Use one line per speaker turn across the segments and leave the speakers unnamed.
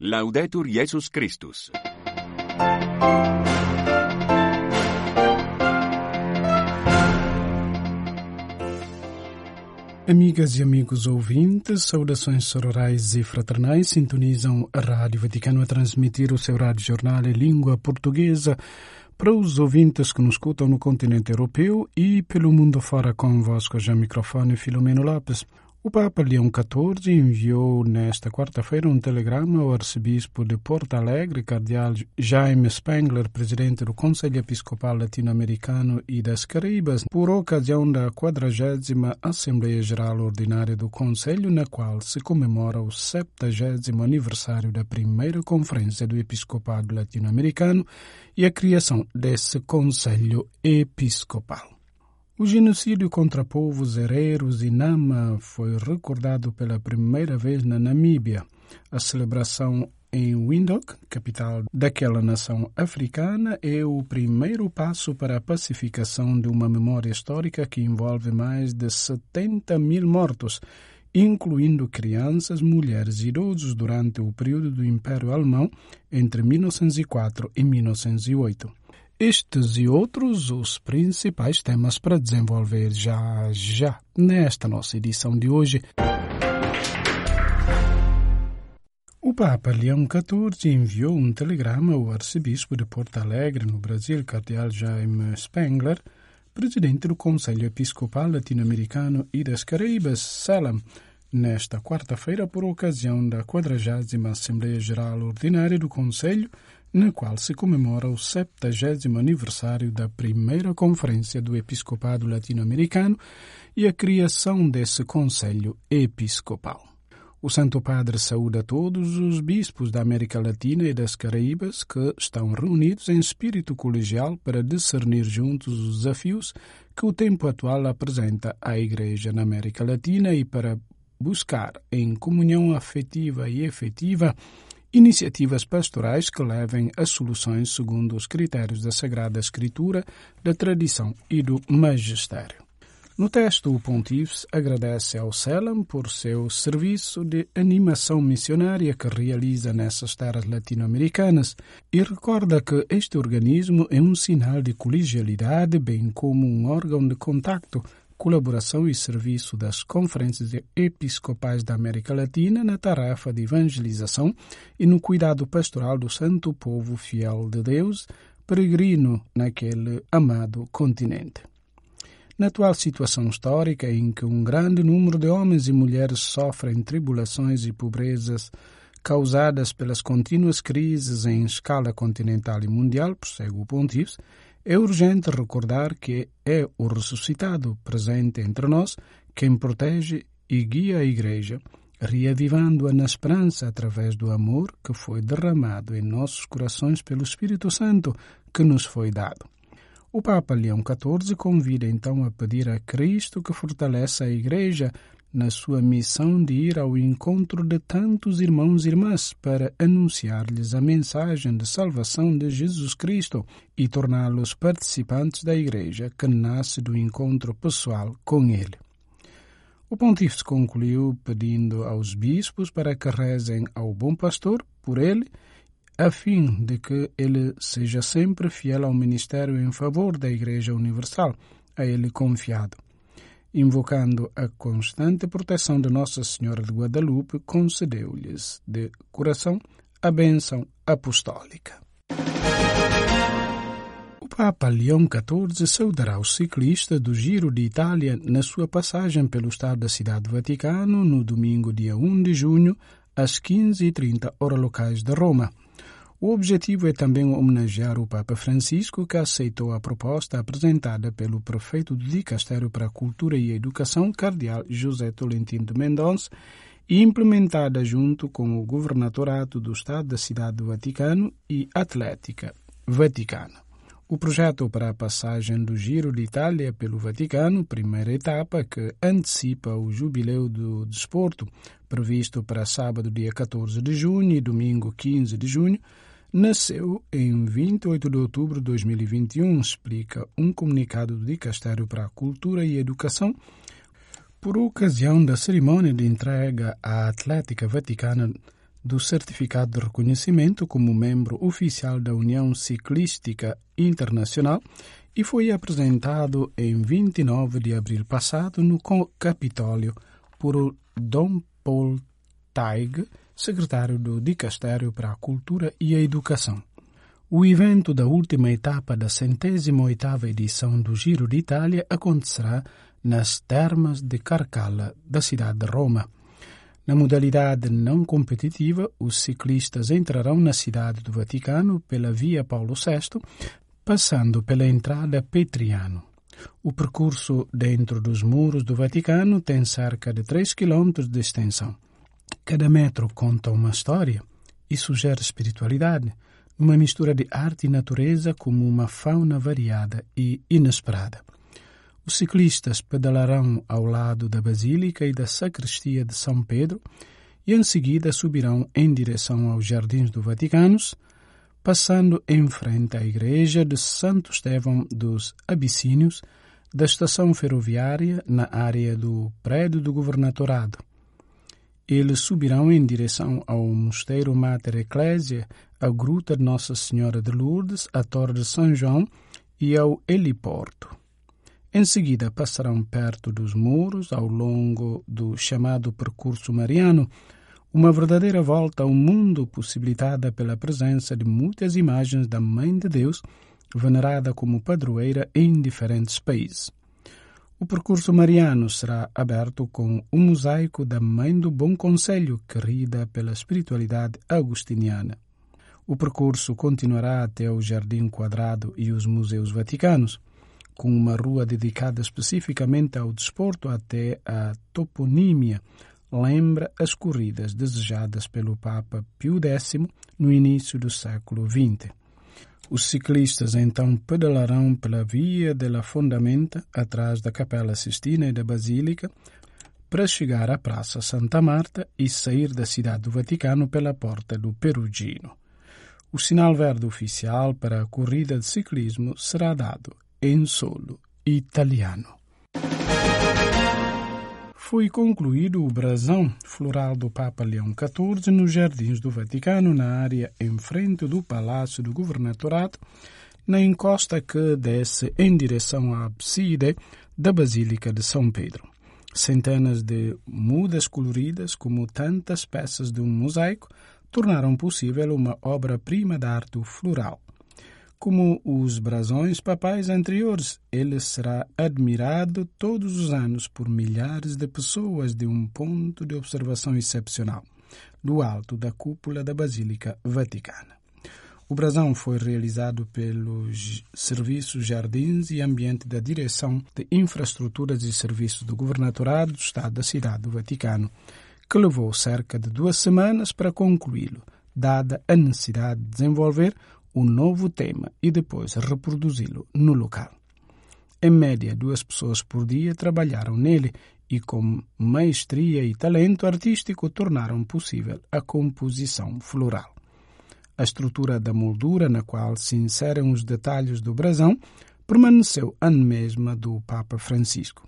Laudetur Jesus Christus.
Amigas e amigos ouvintes, saudações sororais e fraternais, sintonizam a Rádio Vaticano a transmitir o seu rádio jornal em língua portuguesa para os ouvintes que nos escutam no continente europeu e pelo mundo fora. Convosco já microfone Filomeno Lopes. O Papa Leão XIV enviou nesta quarta-feira um telegrama ao arcebispo de Porto Alegre, cardeal Jaime Spengler, presidente do Conselho Episcopal Latino-Americano e das Caraíbas, por ocasião da 40ª Assembleia Geral Ordinária do Conselho, na qual se comemora o 70º aniversário da primeira Conferência do Episcopado Latino-Americano e a criação desse Conselho Episcopal. O genocídio contra povos hereros e Nama foi recordado pela primeira vez na Namíbia. A celebração em Windhoek, capital daquela nação africana, é o primeiro passo para a pacificação de uma memória histórica que envolve mais de 70 mil mortos, incluindo crianças, mulheres e idosos durante o período do Império Alemão entre 1904 e 1908. Estes e outros os principais temas para desenvolver já nesta nossa edição de hoje. O Papa Leão XIV enviou um telegrama ao arcebispo de Porto Alegre, no Brasil, cardeal Jaime Spengler, presidente do Conselho Episcopal Latino-Americano e das Caraíbas, CELAM, nesta quarta-feira por ocasião da 40ª Assembleia Geral Ordinária do Conselho, na qual se comemora o 70º aniversário da primeira Conferência do Episcopado Latino-Americano e a criação desse Conselho Episcopal. O Santo Padre saúda todos os bispos da América Latina e das Caraíbas que estão reunidos em espírito colegial para discernir juntos os desafios que o tempo atual apresenta à Igreja na América Latina e para buscar, em comunhão afetiva e efetiva, iniciativas pastorais que levem a soluções segundo os critérios da Sagrada Escritura, da tradição e do magistério. No texto, o Pontífice agradece ao CELAM por seu serviço de animação missionária que realiza nessas terras latino-americanas e recorda que este organismo é um sinal de colegialidade, bem como um órgão de contacto, colaboração e serviço das conferências episcopais da América Latina na tarefa de evangelização e no cuidado pastoral do santo povo fiel de Deus, peregrino naquele amado continente. Na atual situação histórica em que um grande número de homens e mulheres sofrem tribulações e pobrezas causadas pelas contínuas crises em escala continental e mundial, prossegue o Pontífice, é urgente recordar que é o ressuscitado presente entre nós quem protege e guia a Igreja, reavivando-a na esperança através do amor que foi derramado em nossos corações pelo Espírito Santo que nos foi dado. O Papa Leão XIV convida então a pedir a Cristo que fortaleça a Igreja na sua missão de ir ao encontro de tantos irmãos e irmãs para anunciar-lhes a mensagem de salvação de Jesus Cristo e torná-los participantes da Igreja que nasce do encontro pessoal com Ele. O Pontífice concluiu pedindo aos bispos para que rezem ao Bom Pastor por ele, a fim de que ele seja sempre fiel ao ministério em favor da Igreja Universal, a ele confiado. Invocando a constante proteção de Nossa Senhora de Guadalupe, concedeu-lhes de coração a bênção apostólica. O Papa Leão XIV saudará os ciclistas do Giro de Itália na sua passagem pelo estado da Cidade do Vaticano no domingo, dia 1 de junho, às 15h30, hora locais de Roma. O objetivo é também homenagear o Papa Francisco, que aceitou a proposta apresentada pelo prefeito do Dicastério para a Cultura e a Educação, cardeal José Tolentino de Mendonça, e implementada junto com o Governatorato do Estado da Cidade do Vaticano e Atlética Vaticana. O projeto para a passagem do Giro de Itália pelo Vaticano, primeira etapa que antecipa o Jubileu do Desporto, previsto para sábado, dia 14 de junho e domingo, 15 de junho, nasceu em 28 de outubro de 2021, explica um comunicado do Dicastério para a Cultura e a Educação, por ocasião da cerimônia de entrega à Atlética Vaticana do certificado de reconhecimento como membro oficial da União Ciclística Internacional e foi apresentado em 29 de abril passado no Capitólio por Dom Paul Taig, secretário do Dicastério para a Cultura e a Educação. O evento da última etapa da 108ª edição do Giro de Itália acontecerá nas Termas de Carcalla, da cidade de Roma. Na modalidade não competitiva, os ciclistas entrarão na cidade do Vaticano pela Via Paulo VI, passando pela entrada Petriano. O percurso dentro dos muros do Vaticano tem cerca de 3 km de extensão. Cada metro conta uma história e sugere espiritualidade, uma mistura de arte e natureza como uma fauna variada e inesperada. Os ciclistas pedalarão ao lado da Basílica e da Sacristia de São Pedro e em seguida subirão em direção aos Jardins do Vaticano, passando em frente à Igreja de Santo Estevão dos Abissínios, da estação ferroviária na área do prédio do governatorado. Eles subirão em direção ao Mosteiro Mater Ecclesiae, à Gruta de Nossa Senhora de Lourdes, à Torre de São João e ao heliporto. Em seguida, passarão perto dos muros ao longo do chamado percurso mariano, uma verdadeira volta ao mundo possibilitada pela presença de muitas imagens da Mãe de Deus, venerada como padroeira em diferentes países. O percurso mariano será aberto com o mosaico da Mãe do Bom Conselho, querida pela espiritualidade agostiniana. O percurso continuará até o Jardim Quadrado e os Museus Vaticanos, com uma rua dedicada especificamente ao desporto até a toponímia lembra as corridas desejadas pelo Papa Pio X no início do século XX. Os ciclistas então pedalarão pela Via della Fondamenta, atrás da Capela Sistina e da Basílica, para chegar à Praça Santa Marta e sair da cidade do Vaticano pela Porta do Perugino. O sinal verde oficial para a corrida de ciclismo será dado em solo italiano. Foi concluído o brasão floral do Papa Leão XIV nos Jardins do Vaticano, na área em frente do Palácio do Governatorado, na encosta que desce em direção à abside da Basílica de São Pedro. Centenas de mudas coloridas, como tantas peças de um mosaico, tornaram possível uma obra-prima da arte floral. Como os brasões papais anteriores, ele será admirado todos os anos por milhares de pessoas de um ponto de observação excepcional, do alto da cúpula da Basílica Vaticana. O brasão foi realizado pelos Serviços Jardins e Ambiente da Direção de Infraestruturas e Serviços do Governatorado do Estado da Cidade do Vaticano, que levou cerca de 2 semanas para concluí-lo, dada a necessidade de desenvolver um novo tema e depois reproduzi-lo no local. Em média, 2 pessoas por dia trabalharam nele e, com maestria e talento artístico, tornaram possível a composição floral. A estrutura da moldura na qual se inserem os detalhes do brasão permaneceu a mesma do Papa Francisco.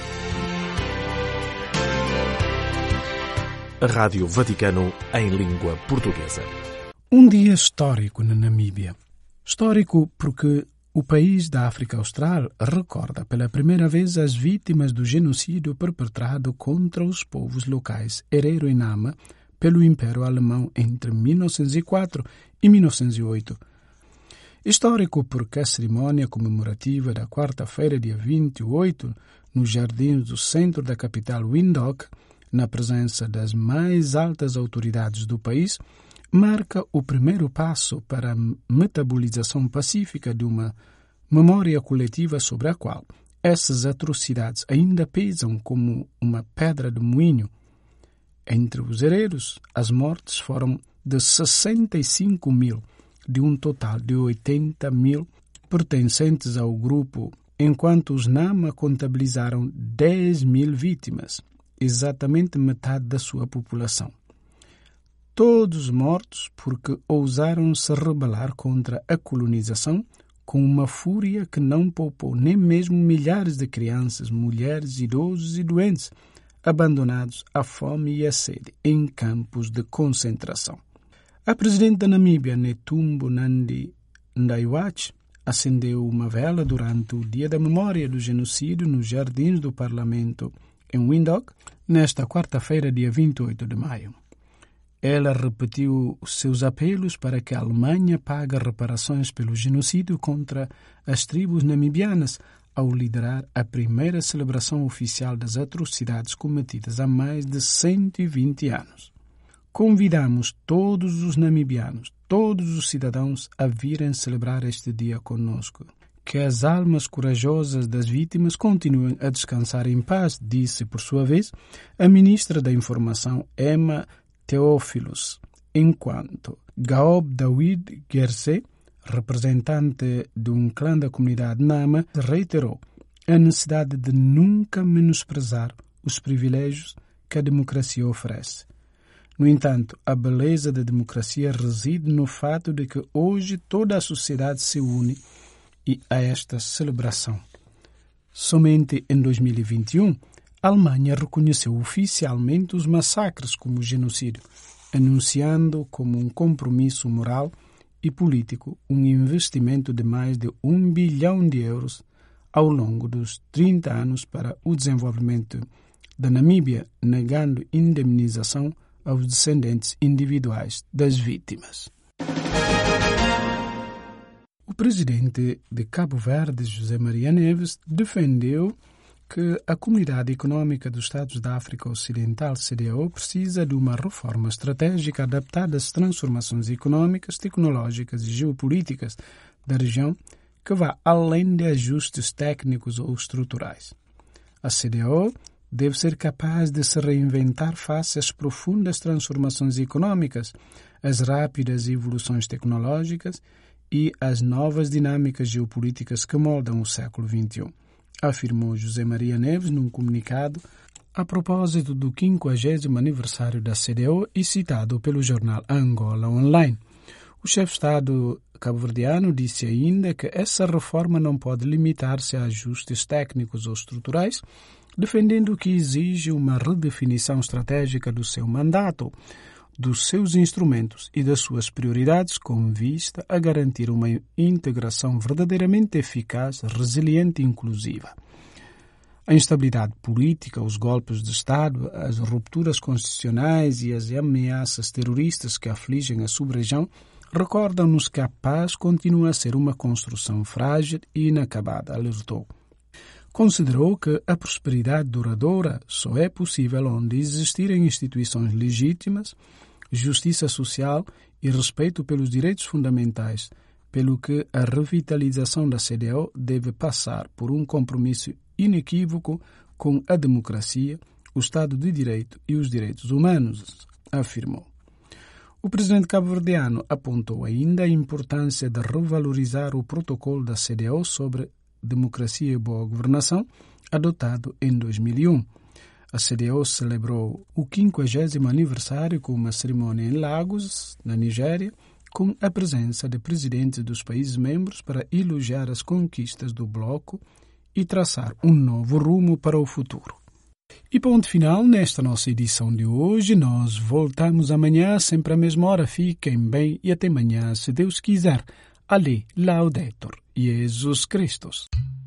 A Rádio Vaticano em língua portuguesa.
Um dia histórico na Namíbia. Histórico porque o país da África Austral recorda pela primeira vez as vítimas do genocídio perpetrado contra os povos locais Herero e Nama pelo Império Alemão entre 1904 e 1908. Histórico porque a cerimônia comemorativa da quarta-feira, dia 28, nos jardins do centro da capital Windhoek, na presença das mais altas autoridades do país, marca o primeiro passo para a metabolização pacífica de uma memória coletiva sobre a qual essas atrocidades ainda pesam como uma pedra de moinho. Entre os hereros, as mortes foram de 65 mil, de um total de 80 mil pertencentes ao grupo, enquanto os Nama contabilizaram 10 mil vítimas, exatamente metade da sua população. Todos mortos porque ousaram se rebelar contra a colonização com uma fúria que não poupou nem mesmo milhares de crianças, mulheres, idosos e doentes, abandonados à fome e à sede em campos de concentração. A presidente da Namíbia, Netumbo Nandi-Ndaitwah, acendeu uma vela durante o Dia da Memória do Genocídio nos jardins do Parlamento em Windhoek, nesta quarta-feira, dia 28 de maio. Ela repetiu seus apelos para que a Alemanha pague reparações pelo genocídio contra as tribos namibianas ao liderar a primeira celebração oficial das atrocidades cometidas há mais de 120 anos. Convidamos todos os namibianos, todos os cidadãos a virem celebrar este dia conosco. Que as almas corajosas das vítimas continuem a descansar em paz, disse, por sua vez, a ministra da Informação, Emma Theophilus, enquanto Gaob Dawid Gerse, representante de um clã da comunidade Nama, reiterou a necessidade de nunca menosprezar os privilégios que a democracia oferece. No entanto, a beleza da democracia reside no fato de que hoje toda a sociedade se une a esta celebração. Somente em 2021, a Alemanha reconheceu oficialmente os massacres como genocídio, anunciando como um compromisso moral e político um investimento de mais de 1 bilhão de euros ao longo dos 30 anos para o desenvolvimento da Namíbia, negando indemnização aos descendentes individuais das vítimas. O presidente de Cabo Verde, José Maria Neves, defendeu que a Comunidade Econômica dos Estados da África Ocidental, CEDEAO, precisa de uma reforma estratégica adaptada às transformações econômicas, tecnológicas e geopolíticas da região que vá além de ajustes técnicos ou estruturais. A CEDEAO deve ser capaz de se reinventar face às profundas transformações econômicas, às rápidas evoluções tecnológicas e às novas dinâmicas geopolíticas que moldam o século XXI, afirmou José Maria Neves num comunicado a propósito do 50º aniversário da CEDEAO e citado pelo jornal Angola Online. O chefe de Estado cabo-verdiano disse ainda que essa reforma não pode limitar-se a ajustes técnicos ou estruturais, defendendo que exige uma redefinição estratégica do seu mandato, dos seus instrumentos e das suas prioridades com vista a garantir uma integração verdadeiramente eficaz, resiliente e inclusiva. A instabilidade política, os golpes de Estado, as rupturas constitucionais e as ameaças terroristas que afligem a sub-região recordam-nos que a paz continua a ser uma construção frágil e inacabada, alertou. Considerou que a prosperidade duradoura só é possível onde existirem instituições legítimas, justiça social e respeito pelos direitos fundamentais, pelo que a revitalização da CEDEAO deve passar por um compromisso inequívoco com a democracia, o Estado de Direito e os direitos humanos, afirmou. O presidente cabo-verdiano apontou ainda a importância de revalorizar o protocolo da CEDEAO sobre democracia e boa governação, adotado em 2001. A CEDEAO celebrou o 50º aniversário com uma cerimônia em Lagos, na Nigéria, com a presença de presidentes dos países membros para elogiar as conquistas do bloco e traçar um novo rumo para o futuro. E ponto final nesta nossa edição de hoje. Nós voltamos amanhã, sempre à mesma hora. Fiquem bem e até amanhã, se Deus quiser. Ale Laudetur Jesus Christus.